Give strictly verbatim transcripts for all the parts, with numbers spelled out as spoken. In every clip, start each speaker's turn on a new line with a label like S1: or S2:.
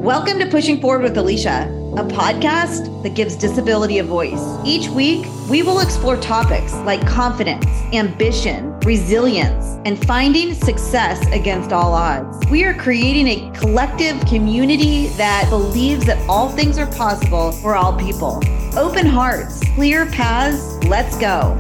S1: Welcome to Pushing Forward with Alicia, a podcast that gives disability a voice. Each week, we will explore topics like confidence, ambition, resilience, and finding success against all odds. We are creating a collective community that believes that all things are possible for all people. Open hearts, clear paths, let's go.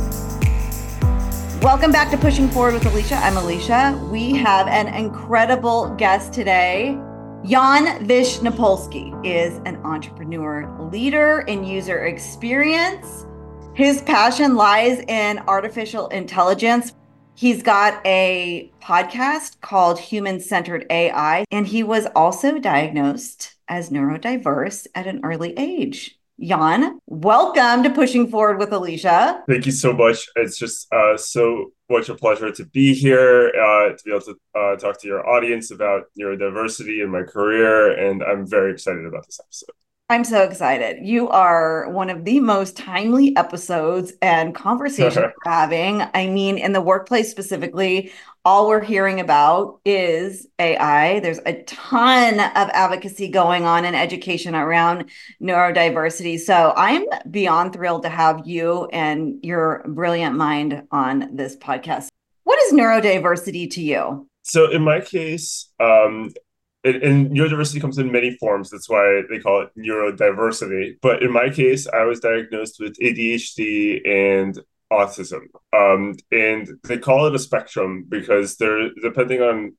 S1: Welcome back to Pushing Forward with Alicia. I'm Alicia. We have an incredible guest today. Jan Vishnopolsky is an entrepreneur, leader in user experience. His passion lies in artificial intelligence. He's got a podcast called Human Centered A I, and he was also diagnosed as neurodiverse at an early age. Jan, welcome to Pushing Forward with Alicia.
S2: Thank you so much. It's just uh, so much a pleasure to be here, uh, to be able to uh, talk to your audience about neurodiversity in my career, and I'm very excited about this episode.
S1: I'm so excited. You are one of the most timely episodes and conversations we're having. I mean, in the workplace specifically, all we're hearing about is A I. There's a ton of advocacy going on in education around neurodiversity. So I'm beyond thrilled to have you and your brilliant mind on this podcast. What is neurodiversity to you?
S2: So in my case, um, And, and neurodiversity comes in many forms. That's why they call it neurodiversity. But in my case, I was diagnosed with A D H D and autism. Um, and they call it a spectrum because they're depending on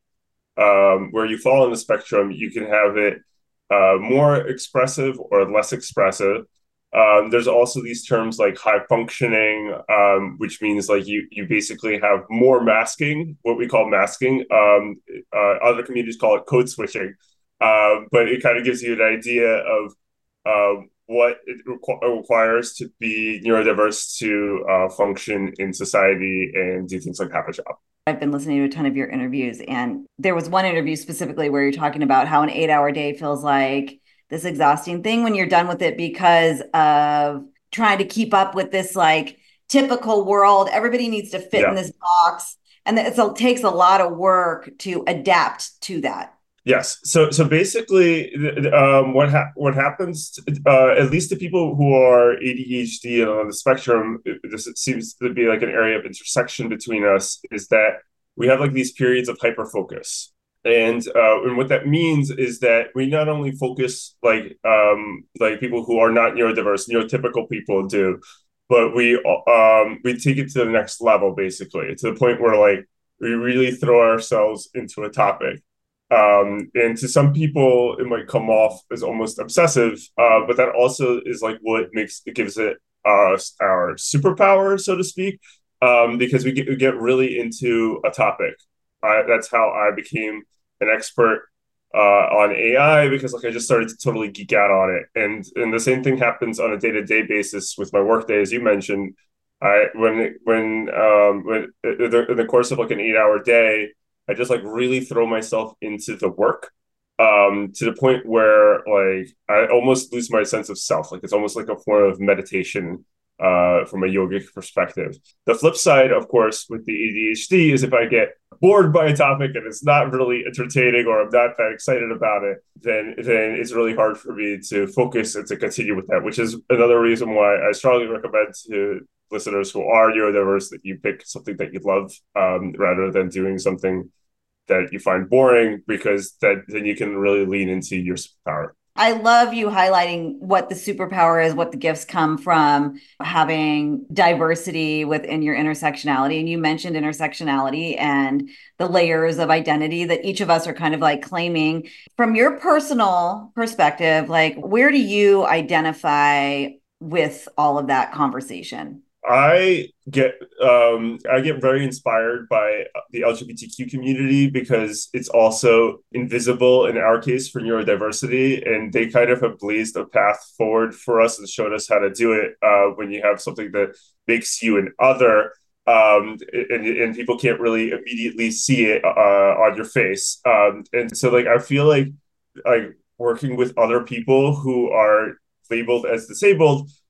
S2: um, where you fall in the spectrum, you can have it uh, more expressive or less expressive. Um, there's also these terms like high functioning, um, which means like you you basically have more masking, what we call masking. Um, uh, other communities call it code switching, uh, but it kind of gives you an idea of uh, what it requ- requires to be neurodiverse to uh, function in society and do things like have a job.
S1: I've been listening to a ton of your interviews, and there was one interview specifically where you're talking about how an eight-hour day feels like this exhausting thing when you're done with it because of trying to keep up with this like typical world. Everybody needs to fit yeah. in this box. And it's, it takes a lot of work to adapt to that.
S2: Yes. So so basically, um, what ha- what happens, uh, at least to people who are A D H D and on the spectrum, this seems to be like an area of intersection between us, is that we have like these periods of hyperfocus. And uh, and what that means is that we not only focus like um, like people who are not neurodiverse, neurotypical people do, but we um, we take it to the next level, basically, to the point where like we really throw ourselves into a topic. Um, and to some people, it might come off as almost obsessive, uh, but that also is like what makes it gives it uh, our superpower, so to speak, um, because we get, we get really into a topic. I, that's how I became an expert uh, on A I because like I just started to totally geek out on it. And and the same thing happens on a day-to-day basis with my workday, as you mentioned. I when when um when in the, in the course of like an eight-hour day, I just like really throw myself into the work um, to the point where like I almost lose my sense of self. Like it's almost like a form of meditation. Uh, from a yogic perspective. The flip side, of course, with the A D H D is if I get bored by a topic and it's not really entertaining or I'm not that excited about it, then then it's really hard for me to focus and to continue with that, which is another reason why I strongly recommend to listeners who are neurodiverse that you pick something that you love um, rather than doing something that you find boring, because that then you can really lean into your superpower.
S1: I love you highlighting what the superpower is, what the gifts come from having diversity within your intersectionality. And you mentioned intersectionality and the layers of identity that each of us are kind of like claiming. From your personal perspective, like where do you identify with all of that conversation?
S2: I get um, I get very inspired by the L G B T Q community because it's also invisible in our case for neurodiversity, and they kind of have blazed a path forward for us and showed us how to do it uh, when you have something that makes you an other. Um, and, and people can't really immediately see it uh, on your face. Um, and so like I feel like like working with other people who are labeled as disabled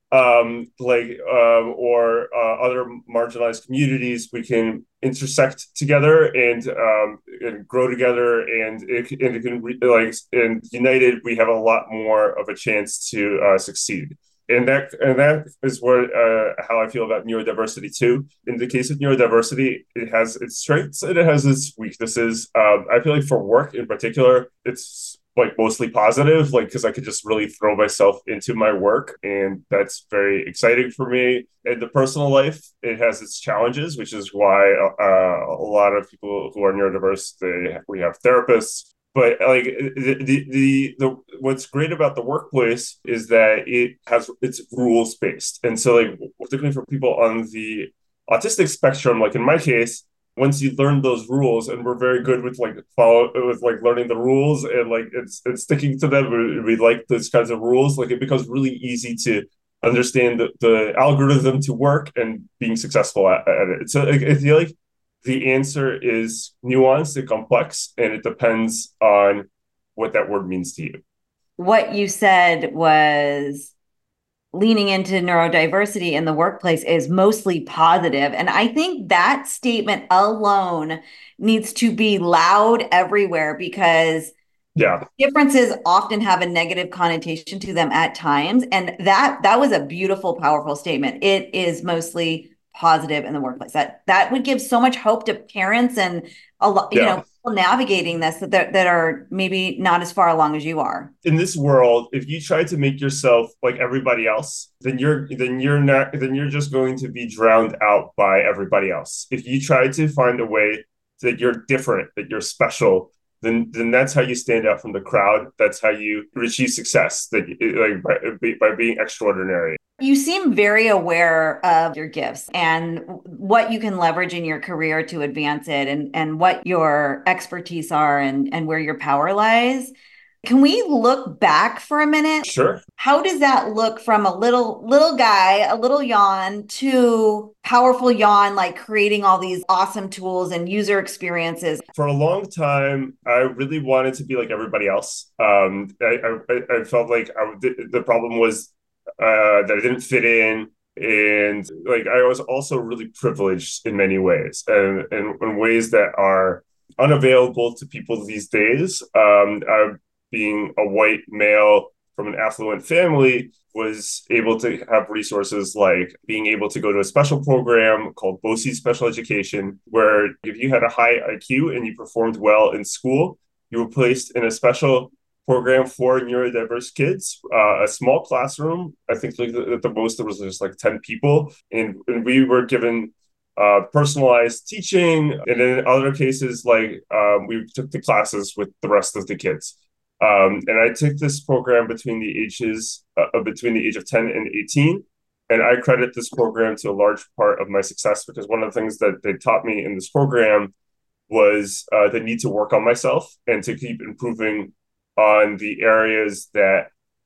S2: um, like um, or uh, other marginalized communities, we can intersect together and, um, and grow together, and it, and it can re- like and united, we have a lot more of a chance to uh, succeed. And that and that is what uh, how I feel about neurodiversity too. In the case of neurodiversity, it has its strengths and it has its weaknesses. Um, I feel like for work in particular, it's like mostly positive, like because I could just really throw myself into my work, and that's very exciting for me. In the personal life, it has its challenges, which is why uh, a lot of people who are neurodiverse, they we have therapists. But like the, the the the what's great about the workplace is that it has it's rules based, and so like particularly for people on the autistic spectrum, like in my case, once you learn those rules, and we're very good with like follow with like learning the rules and like it's it's sticking to them. We, we like those kinds of rules. Like it becomes really easy to understand the, the algorithm to work and being successful at, at it. So like, I feel like the answer is nuanced and complex, and it depends on what that word means to you.
S1: What you said was leaning into neurodiversity in the workplace is mostly positive. And I think that statement alone needs to be loud everywhere, because
S2: yeah,
S1: differences often have a negative connotation to them at times. And that that was a beautiful, powerful statement. It is mostly positive in the workplace. That that would give so much hope to parents and a lot, you
S2: yeah.
S1: know, people navigating this that that are maybe not as far along as you are.
S2: In this world, if you try to make yourself like everybody else, then you're then you're not then you're just going to be drowned out by everybody else. If you try to find a way that you're different, that you're special, then then that's how you stand out from the crowd. That's how you achieve success. That like by, by being extraordinary.
S1: You seem very aware of your gifts and what you can leverage in your career to advance it, and, and what your expertise are, and, and where your power lies. Can we look back for a minute?
S2: Sure.
S1: How does that look from a little little guy, a little Jan, to powerful Jan, like creating all these awesome tools and user experiences?
S2: For a long time, I really wanted to be like everybody else. Um, I, I, I felt like I, the problem was uh, that I didn't fit in. And like I was also really privileged in many ways, and, and in ways that are unavailable to people these days. Um, I, being a white male from an affluent family, was able to have resources like being able to go to a special program called BOCES Special Education, where if you had a high I Q and you performed well in school, you were placed in a special program for neurodiverse kids, uh, a small classroom. I think like the, the most there was just like ten people, and, and we were given uh, personalized teaching. And in other cases, like um, we took the classes with the rest of the kids. Um, and I took this program between the ages uh, between the age of ten and eighteen. And I credit this program to a large part of my success, because one of the things that they taught me in this program was uh, the need to work on myself and to keep improving on the areas that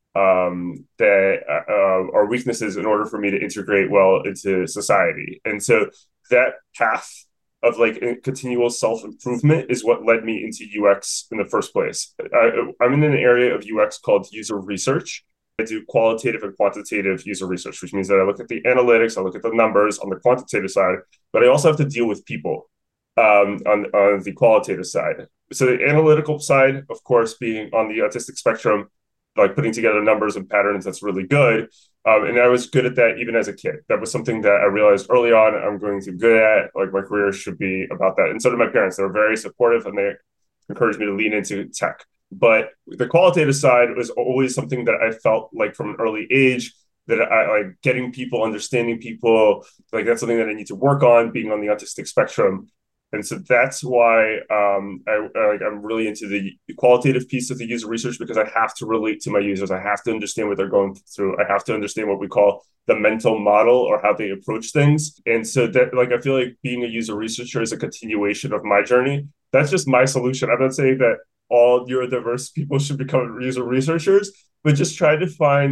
S2: um, that uh, are weaknesses in order for me to integrate well into society. And so that path of like continual self-improvement is what led me into U X in the first place. I, I'm in an area of U X called user research. I do qualitative and quantitative user research, which means that I look at the analytics, I look at the numbers on the quantitative side, but I also have to deal with people um, on, on the qualitative side. So the analytical side, of course, being on the autistic spectrum, like putting together numbers and patterns, that's really good. Um, and I was good at that even as a kid. That was something that I realized early on I'm going to be good at. Like my career should be about that. And so did my parents. They were very supportive, and they encouraged me to lean into tech. But the qualitative side was always something that I felt like from an early age, that I like getting people, understanding people, like that's something that I need to work on, being on the autistic spectrum. And so that's why um, I, I, I'm really into the qualitative piece of the user research, because I have to relate to my users. I have to understand what they're going through. I have to understand what we call the mental model, or how they approach things. And so that, like, I feel like being a user researcher is a continuation of my journey. That's just my solution. I'm not saying that all neurodiverse people should become user researchers, but just try to find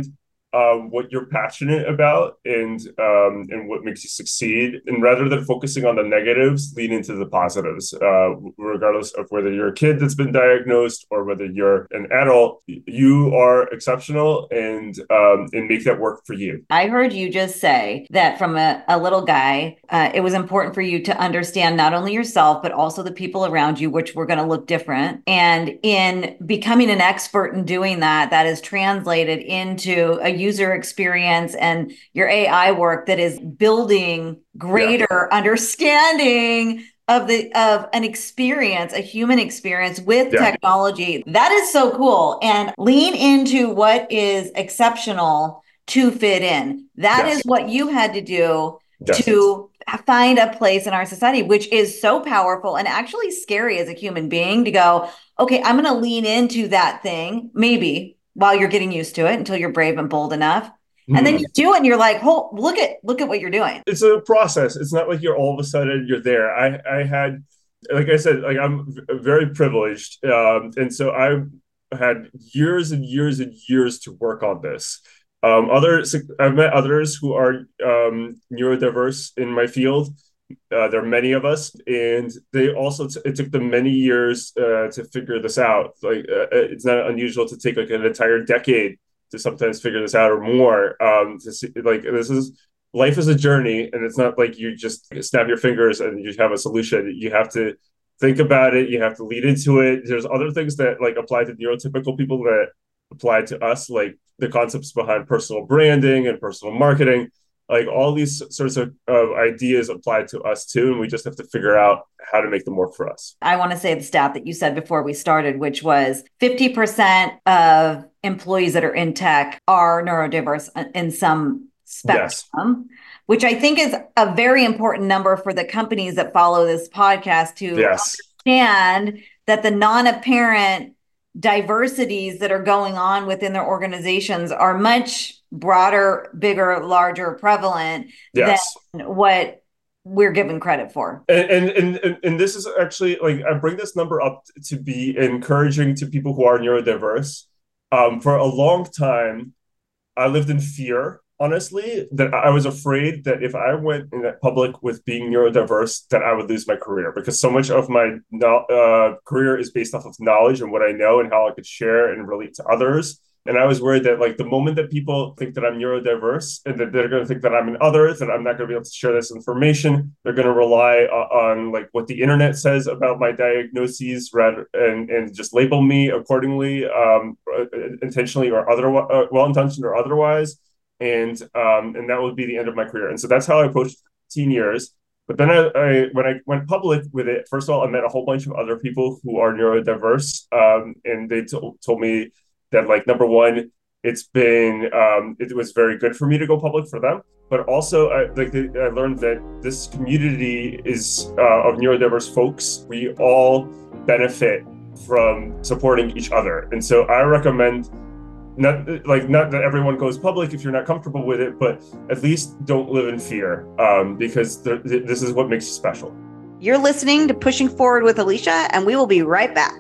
S2: um, what you're passionate about and um, and what makes you succeed. And rather than focusing on the negatives, lean into the positives. Uh, regardless of whether you're a kid that's been diagnosed or whether you're an adult, you are exceptional, and um, and make that work for you.
S1: I heard you just say that from a, a little guy, uh, it was important for you to understand not only yourself, but also the people around you, which were going to look different. And in becoming an expert in doing that, that is translated into a user experience and your A I work that is building greater yeah. understanding of the of an experience, a human experience with yeah. technology. That is so cool. And lean into what is exceptional to fit in. That yes. is what you had to do yes. to find a place in our society, which is so powerful and actually scary as a human being to go, okay, I'm going to lean into that thing, maybe while you're getting used to it until you're brave and bold enough. And then you do it and you're like, oh, look at look at what you're doing.
S2: It's a process. It's not like you're all of a sudden you're there. I, I had, like I said, like I'm very privileged. Um, and so I had years and years and years to work on this. Um, others, I've met others who are um, neurodiverse in my field. Uh, there are many of us, and they also, t- it took them many years uh, to figure this out. Like uh, it's not unusual to take like an entire decade to sometimes figure this out or more. Um, to see, like this is life is a journey, and it's not like you just snap your fingers and you have a solution. You have to think about it. You have to lead into it. There's other things that like apply to neurotypical people that apply to us, like the concepts behind personal branding and personal marketing. Like all these sorts of, of ideas apply to us too, and we just have to figure out how to make them work for us.
S1: I want to say the stat that you said before we started, which was fifty percent of employees that are in tech are neurodiverse in some spectrum, yes. which I think is a very important number for the companies that follow this podcast to yes. understand that the non-apparent diversities that are going on within their organizations are much broader, bigger, larger, prevalent yes. than what we're given credit for.
S2: And, and and and this is actually like I bring this number up to be encouraging to people who are neurodiverse. Um, for a long time, I lived in fear, honestly, that I was afraid that if I went in public with being neurodiverse, that I would lose my career, because so much of my uh, career is based off of knowledge and what I know and how I could share and relate to others. And I was worried that like the moment that people think that I'm neurodiverse and that they're going to think that I'm an other, that I'm not going to be able to share this information, they're going to rely on, on like what the internet says about my diagnoses rather and, and just label me accordingly, um, intentionally or otherwise, uh, well-intentioned or otherwise. And um, and that would be the end of my career. And so that's how I approached teen years. But then I, I when I went public with it, first of all, I met a whole bunch of other people who are neurodiverse. Um, and they t- told me that, like, number one, it's been, um, it was very good for me to go public for them. But also, I, like, I learned that this community is uh, of neurodiverse folks. We all benefit from supporting each other. And so I recommend Not like not that everyone goes public if you're not comfortable with it, but at least don't live in fear, um, because th- th- this is what makes you special.
S1: You're listening to Pushing Forward with Alicia, and we will be right back.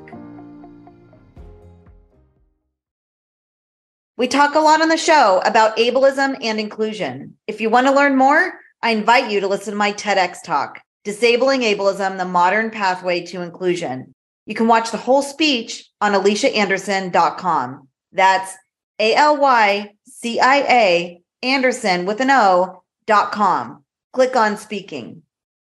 S1: We talk a lot on the show about ableism and inclusion. If you want to learn more, I invite you to listen to my TEDx talk, Disabling Ableism, the Modern Pathway to Inclusion. You can watch the whole speech on alicia anderson dot com. That's A L Y C I A Anderson with an O dot com. Click on speaking.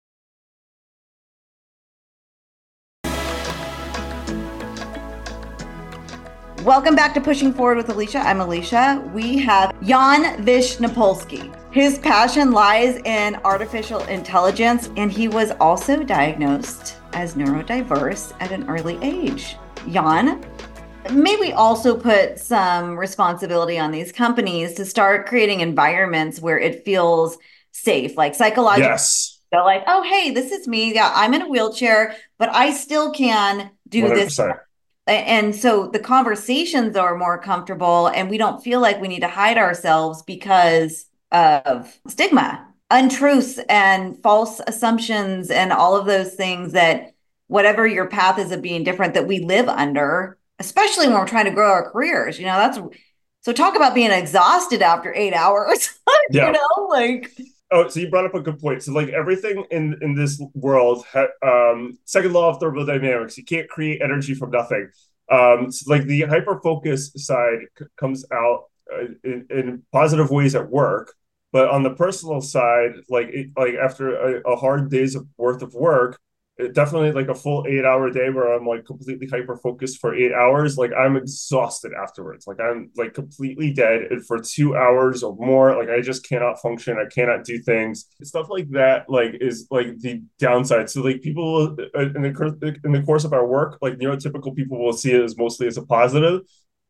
S1: Welcome back to Pushing Forward with Alicia. I'm Alicia. We have Jan Vishnopolsky. His passion lies in artificial intelligence, and he was also diagnosed as neurodiverse at an early age. Jan, may we also put some responsibility on these companies to start creating environments where it feels safe, like psychologically.
S2: Yes.
S1: They're like, oh, hey, this is me. Yeah, I'm in a wheelchair, but I still can do one hundred percent this. And so the conversations are more comfortable, and we don't feel like we need to hide ourselves because of stigma, untruths, and false assumptions, and all of those things that whatever your path is of being different that we live under, especially when we're trying to grow our careers. You know, that's So talk about being exhausted after eight hours,
S2: Yeah.
S1: you know, like.
S2: Oh, so you brought up a good point. So like everything in, in this world, ha- um, second law of thermodynamics, you can't create energy from nothing. Um, so like the hyper focus side c- comes out uh, in, in positive ways at work, but on the personal side, like it, like after a, a hard day's of worth of work, it definitely like a full eight hour day where I'm like completely hyper focused for eight hours. Like I'm exhausted afterwards. Like I'm like completely dead. And for two hours or more, like I just cannot function. I cannot do things. Stuff like that, like is like the downside. So like people uh, in the in the course of our work, like neurotypical people will see it as mostly as a positive.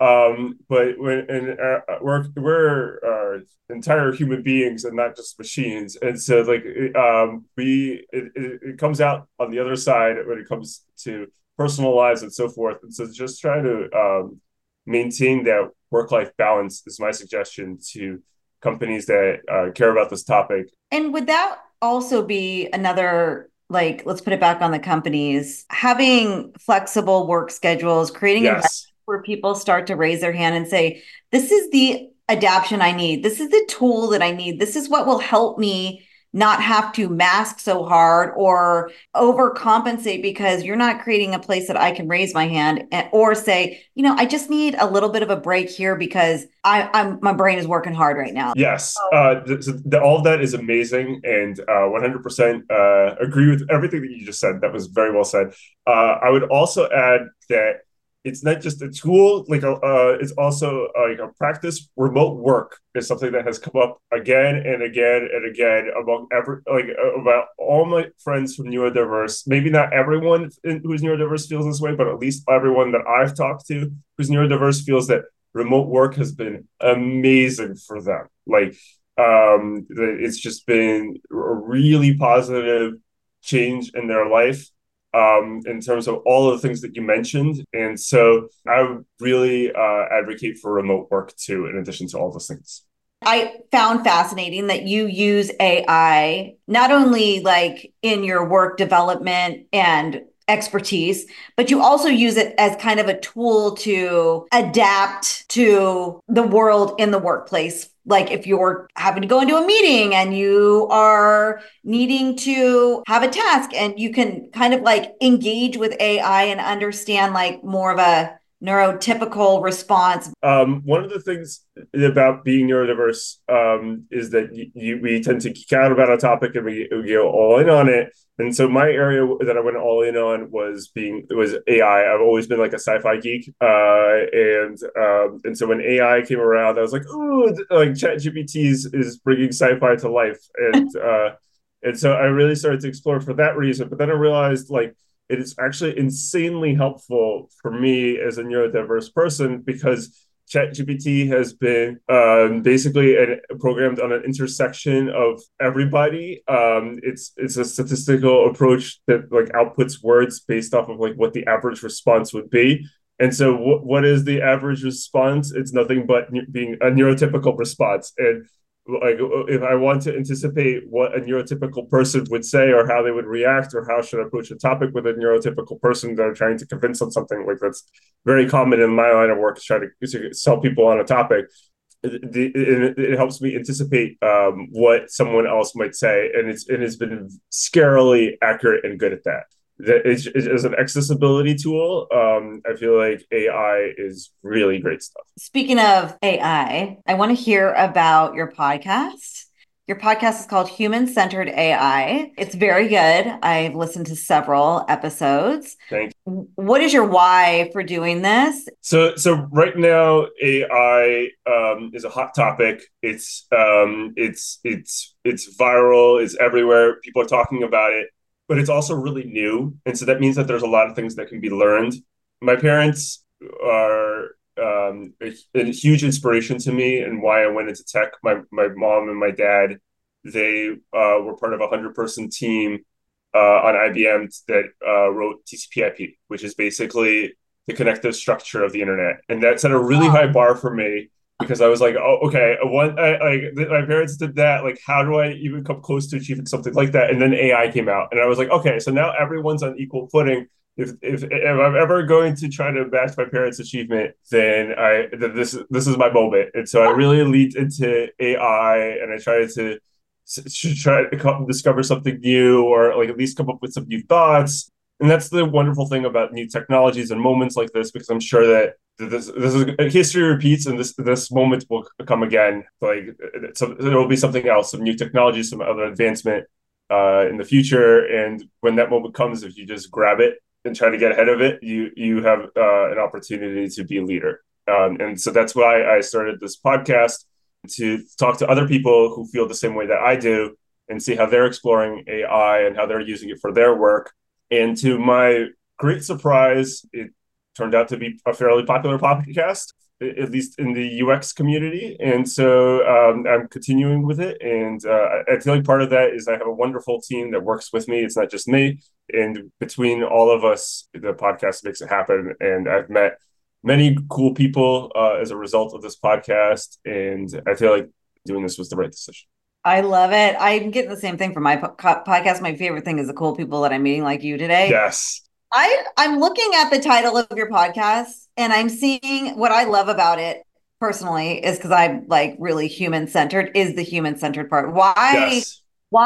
S2: Um, but when and uh, we're we're uh, entire human beings and not just machines, and so like um, we it, it, it comes out on the other side when it comes to personal lives and so forth. And so just trying to um, maintain that work life balance is my suggestion to companies that uh, care about this topic.
S1: And would that also be another, like, let's put it back on the companies, having flexible work schedules, creating environments
S2: Yes.
S1: where people start to raise their hand and say, this is the adaptation I need. This is the tool that I need. This is what will help me not have to mask so hard or overcompensate because you're not creating a place that I can raise my hand and, or say, you know, I just need a little bit of a break here because I, I'm my brain is working hard right now.
S2: Yes, uh, th- so th- all of that is amazing, and uh, one hundred percent uh, agree with everything that you just said. That was very well said. Uh, I would also add that it's not just a tool; like a, uh, it's also uh, like a practice. Remote work is something that has come up again and again and again among every like uh, about all my friends from neurodiverse. Maybe not everyone in, who's neurodiverse feels this way, but at least everyone that I've talked to who's neurodiverse feels that remote work has been amazing for them. Like, um, it's just been a really positive change in their life um, in terms of all of the things that you mentioned. And so I would really uh, advocate for remote work too, in addition to all those things.
S1: I found fascinating that you use A I not only like in your work development and expertise, but you also use it as kind of a tool to adapt to the world in the workplace. Like if you're having to go into a meeting and you are needing to have a task and you can kind of like engage with A I and understand like more of a neurotypical response.
S2: Um, one of the things about being neurodiverse um, is that you, you, we tend to geek out about a topic and we, we go all in on it. And so my area that I went all in on was being was A I. I've always been like a sci-fi geek, uh, and um, and so when A I came around, I was like, "Ooh, like ChatGPT is, is bringing sci-fi to life," and uh, and so I really started to explore for that reason. But then I realized like it is actually insanely helpful for me as a neurodiverse person because ChatGPT has been um, basically an, programmed on an intersection of everybody. Um, it's it's a statistical approach that like outputs words based off of like what the average response would be. And so, what what is the average response? It's nothing but ne- being a neurotypical response. And like if I want to anticipate what a neurotypical person would say or how they would react or how should I approach a topic with a neurotypical person that I'm trying to convince on something like that's very common in my line of work is trying to, to sell people on a topic. It, it, it helps me anticipate um, what someone else might say, and it's it has been scarily accurate and good at that. That is, is an accessibility tool. Um, I feel like A I is really great stuff.
S1: Speaking of A I, I want to hear about your podcast. Your podcast is called Human Centered A I. It's very good. I've listened to several episodes.
S2: Thank you.
S1: What is your why for doing this?
S2: So, so right now, A I um, is a hot topic. It's um, it's it's it's viral. It's everywhere. People are talking about it, but it's also really new, and so that means that there's a lot of things that can be learned. My parents are um, a, a huge inspiration to me and why I went into tech. My my mom and my dad, they uh, were part of a hundred person team uh, on I B M that uh, wrote T C P/I P, which is basically the connective structure of the internet, and that set a really high bar for me because I was like, oh, okay, one, I, like my parents did that. Like, how do I even come close to achieving something like that? And then A I came out, and I was like, okay, so now everyone's on equal footing. if, if if I'm ever going to try to match my parents' achievement, then I then this this is my moment. And so I really leaned into A I, and I tried to, to try to come, discover something new, or like at least come up with some new thoughts. And that's the wonderful thing about new technologies and moments like this, because I'm sure that this this is history repeats, and this this moment will come again. Like so, there will be something else, some new technology, some other advancement uh, in the future. And when that moment comes, if you just grab it and try to get ahead of it, you you have uh, an opportunity to be a leader. Um, and so that's why I started this podcast, to talk to other people who feel the same way that I do, and see how they're exploring A I and how they're using it for their work. And to my great surprise, it turned out to be a fairly popular podcast, at least in the U X community. And so um, I'm continuing with it. And uh, I feel like part of that is I have a wonderful team that works with me. It's not just me. And between all of us, the podcast makes it happen. And I've met many cool people uh, as a result of this podcast. And I feel like doing this was the right decision.
S1: I love it. I'm getting the same thing from my po- podcast. My favorite thing is the cool people that I'm meeting, like you today.
S2: Yes.
S1: I, I'm looking at the title of your podcast, and I'm seeing what I love about it personally is because I'm like really human centered, is the human centered part. Why,
S2: yes.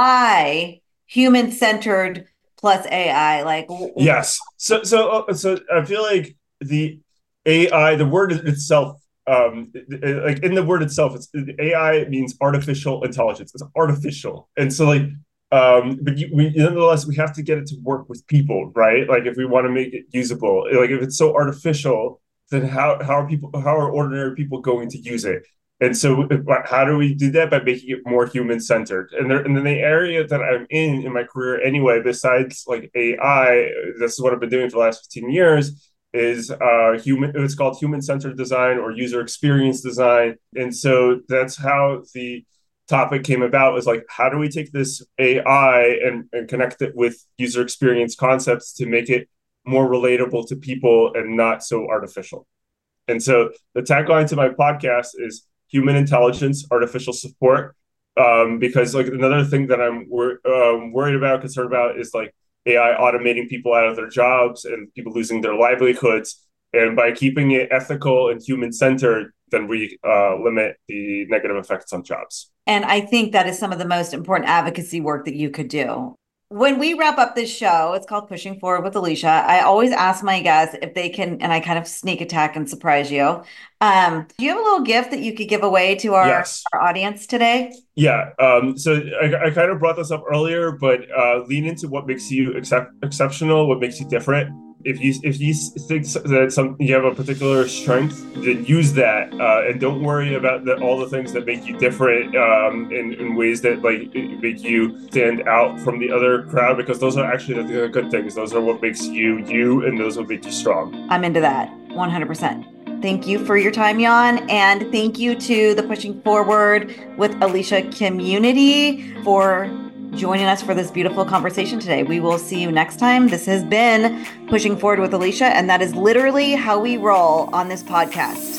S1: why human centered plus A I? Like,
S2: yes. So, so, so I feel like the A I, the word itself, um like in the word itself, it's A I means artificial intelligence. It's artificial. And so like um but you, we nonetheless we have to get it to work with people, right? Like if we want to make it usable, like if it's so artificial, then how how are people how are ordinary people going to use it? And so how do we do that? By making it more human centered. And there and then the area that I'm in in my career anyway, besides like A I, this is what I've been doing for the last fifteen years, is uh human it's called human-centered design or user experience design. And so that's how the topic came about, was like, how do we take this A I and, and connect it with user experience concepts to make it more relatable to people and not so artificial? And so the tagline to my podcast is human intelligence, artificial support, um because like another thing that I'm wor- um, worried about, concerned about, is like A I automating people out of their jobs and people losing their livelihoods. And by keeping it ethical and human-centered, then we uh, limit the negative effects on jobs.
S1: And I think that is some of the most important advocacy work that you could do. When we wrap up this show, it's called Pushing Forward with Alicia. I always ask my guests if they can, and I kind of sneak attack and surprise you. Um, do you have a little gift that you could give away to our,
S2: yes.
S1: our audience today?
S2: Yeah. Um, so I, I kind of brought this up earlier, but uh, lean into what makes you excep- exceptional, what makes you different. If you if you think that some you have a particular strength, then use that, uh, and don't worry about the, all the things that make you different um, in, in ways that like make you stand out from the other crowd, because those are actually the good things. Those are what makes you you, and those will make you strong.
S1: I'm into that one hundred percent. Thank you for your time, Jan, and thank you to the Pushing Forward with Alicia community for joining us for this beautiful conversation today. We will see you next time. This has been Pushing Forward with Alicia, and that is literally how we roll on this podcast.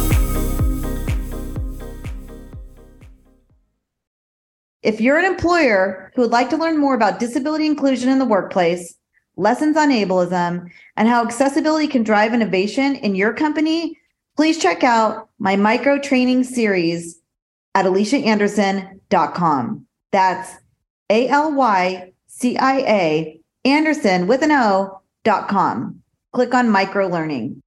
S1: If you're an employer who would like to learn more about disability inclusion in the workplace, lessons on ableism, and how accessibility can drive innovation in your company, please check out my micro training series at alicia anderson dot com. That's A L Y C I A Anderson with an O dot com. Click on micro learning.